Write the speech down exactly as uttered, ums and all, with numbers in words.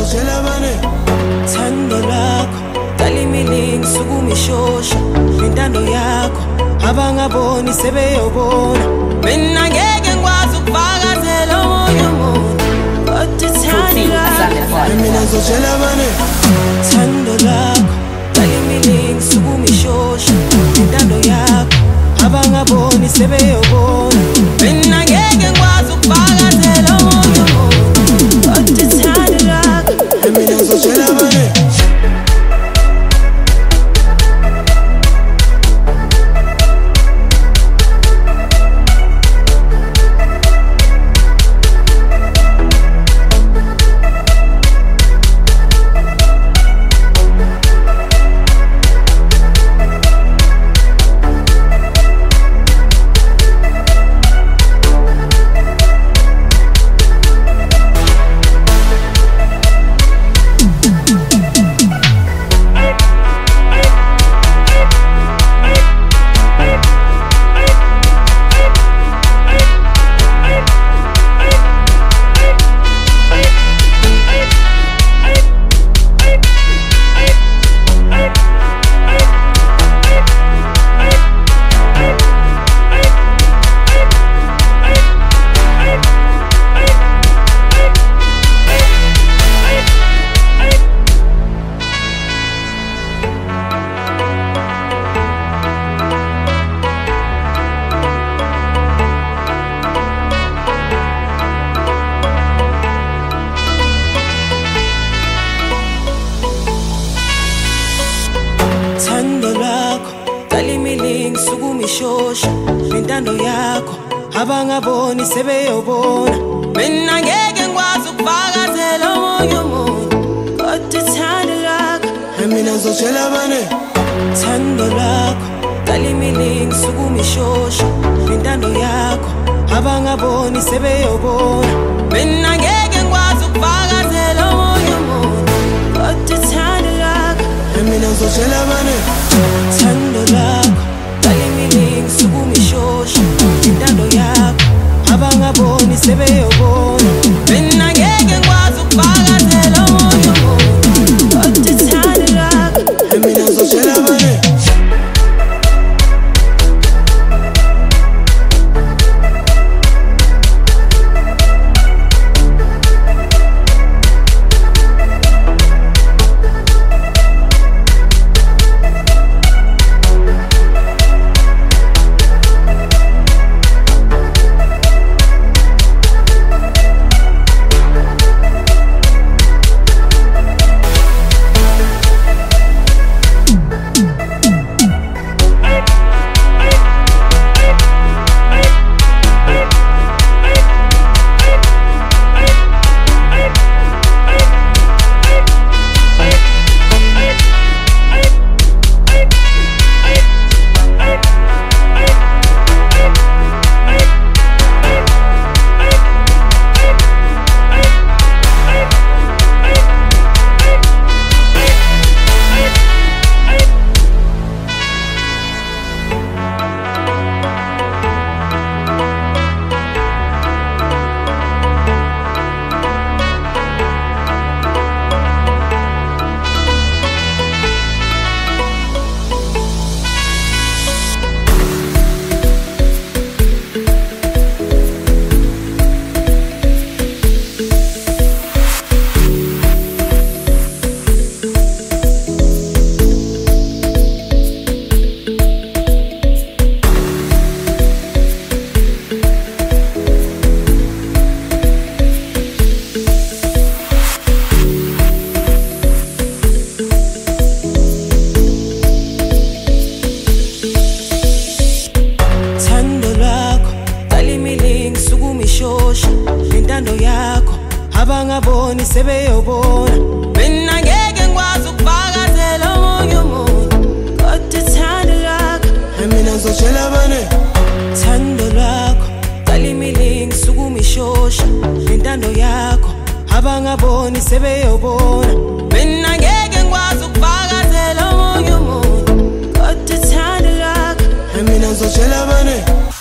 ngizotshela bane thando lakho talimini ngisukumishosha intando yakho abangaboni sebeyobona mina ngeke ngikwazi ukufakazela omunye umuntu kodwa thando lakho mina ngizotshela bane thando lakho talimini ngisukumishosha intando yakho abangaboni sebeyobona mina ngeke ngikwazi ukufakazela omunye umuntu kodwa thando lakho mina ngizotshela bane thando lakho talimini ngisukumishosha intando yakho abangaboni sebeyobona mina ngeke ngikwazi ukufakazela omunye umuntu kodwa thando lakho mina ngizotshela bane thando lakho talimini ngisukumishosha intando yakho abangaboni sebeyobona mina ngeke ngikwazi ukufakazela omunye umuntu kodwa thando lakho mina ngizotshela bane thando lakho talimini ngisukumishosha intando yakho abangaboni sebeyobona mina ngeke ngikwazi ukufakazela omunye umuntu kodwa thando lakho mina ngizotshela bane intando yakho abangaboni sebeyobona mina ngeke ngikwazi ukufakazela omunye umuntu kodwa thando lakho mina ngizotshela bane thando lakho talimini ngisukumishosha intando yakho abangaboni sebeyobona mina ngeke ngikwazi ukufakazela omunye umuntu kodwa thando lakho mina ngizotshela bane